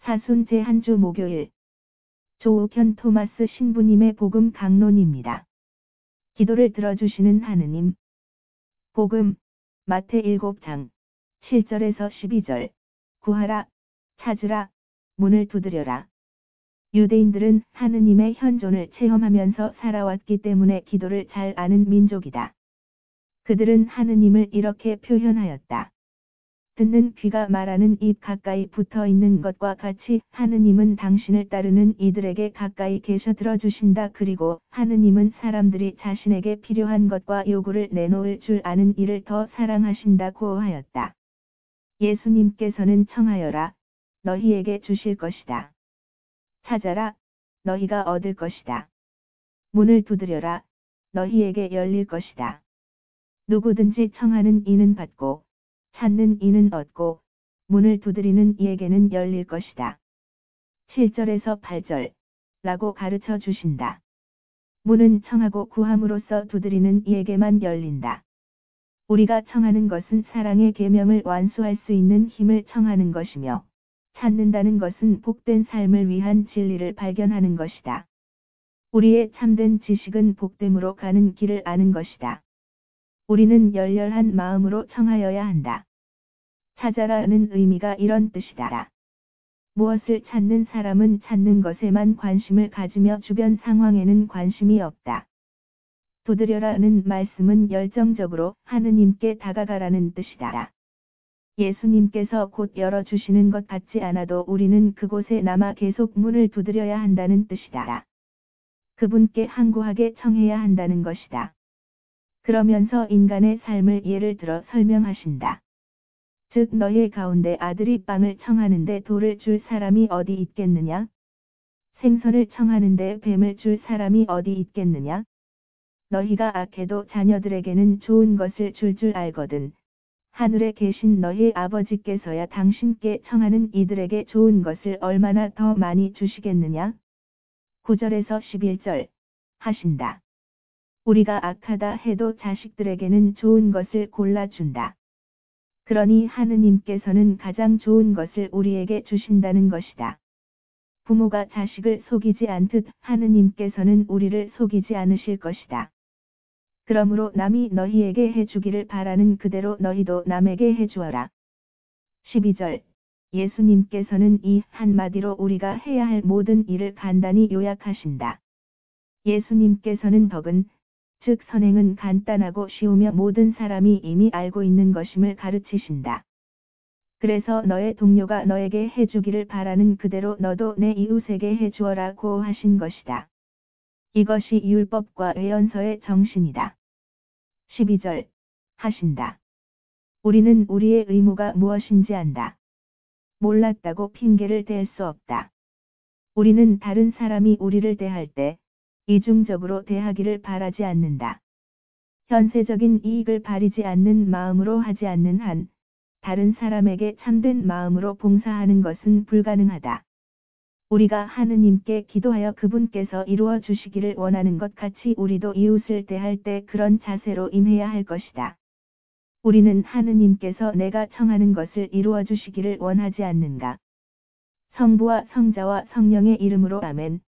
사순 제1주 목요일 조욱현 토마스 신부님의 복음 강론입니다. 기도를 들어주시는 하느님. 복음 마태 7장 7절에서 12절. 구하라, 찾으라, 문을 두드려라. 유대인들은 하느님의 현존을 체험하면서 살아왔기 때문에 기도를 잘 아는 민족이다. 그들은 하느님을 이렇게 표현하였다. 듣는 귀가 말하는 입 가까이 붙어 있는 것과 같이 하느님은 당신을 따르는 이들에게 가까이 계셔 들어주신다. 그리고 하느님은 사람들이 자신에게 필요한 것과 요구를 내놓을 줄 아는 이를 더 사랑하신다고 하였다. 예수님께서는 청하여라, 너희에게 주실 것이다. 찾아라, 너희가 얻을 것이다. 문을 두드려라, 너희에게 열릴 것이다. 누구든지 청하는 이는 받고, 찾는 이는 얻고, 문을 두드리는 이에게는 열릴 것이다. 7절에서 8절 라고 가르쳐 주신다. 문은 청하고 구함으로써 두드리는 이에게만 열린다. 우리가 청하는 것은 사랑의 계명을 완수할 수 있는 힘을 청하는 것이며, 찾는다는 것은 복된 삶을 위한 진리를 발견하는 것이다. 우리의 참된 지식은 복됨으로 가는 길을 아는 것이다. 우리는 열렬한 마음으로 청하여야 한다. 찾아라는 의미가 이런 뜻이다. 무엇을 찾는 사람은 찾는 것에만 관심을 가지며 주변 상황에는 관심이 없다. 두드려라는 말씀은 열정적으로 하느님께 다가가라는 뜻이다. 예수님께서 곧 열어주시는 것 같지 않아도 우리는 그곳에 남아 계속 문을 두드려야 한다는 뜻이다. 그분께 항구하게 청해야 한다는 것이다. 그러면서 인간의 삶을 예를 들어 설명하신다. 즉 너희 가운데 아들이 빵을 청하는데 돌을 줄 사람이 어디 있겠느냐? 생선을 청하는데 뱀을 줄 사람이 어디 있겠느냐? 너희가 악해도 자녀들에게는 좋은 것을 줄 알거든. 하늘에 계신 너희 아버지께서야 당신께 청하는 이들에게 좋은 것을 얼마나 더 많이 주시겠느냐? 9절에서 11절 하신다. 우리가 악하다 해도 자식들에게는 좋은 것을 골라준다. 그러니 하느님께서는 가장 좋은 것을 우리에게 주신다는 것이다. 부모가 자식을 속이지 않듯 하느님께서는 우리를 속이지 않으실 것이다. 그러므로 남이 너희에게 해주기를 바라는 그대로 너희도 남에게 해주어라. 12절 예수님께서는 이 한마디로 우리가 해야 할 모든 일을 간단히 요약하신다. 예수님께서는 덕은, 즉 선행은 간단하고 쉬우며 모든 사람이 이미 알고 있는 것임을 가르치신다. 그래서 너의 동료가 너에게 해주기를 바라는 그대로 너도 내 이웃에게 해주어라고 하신 것이다. 이것이 율법과 예언서의 정신이다. 12절 하신다. 우리는 우리의 의무가 무엇인지 안다. 몰랐다고 핑계를 댈 수 없다. 우리는 다른 사람이 우리를 대할 때 이중적으로 대하기를 바라지 않는다. 현세적인 이익을 바라지 않는 마음으로 하지 않는 한, 다른 사람에게 참된 마음으로 봉사하는 것은 불가능하다. 우리가 하느님께 기도하여 그분께서 이루어 주시기를 원하는 것 같이 우리도 이웃을 대할 때 그런 자세로 임해야 할 것이다. 우리는 하느님께서 내가 청하는 것을 이루어 주시기를 원하지 않는가? 성부와 성자와 성령의 이름으로 아멘.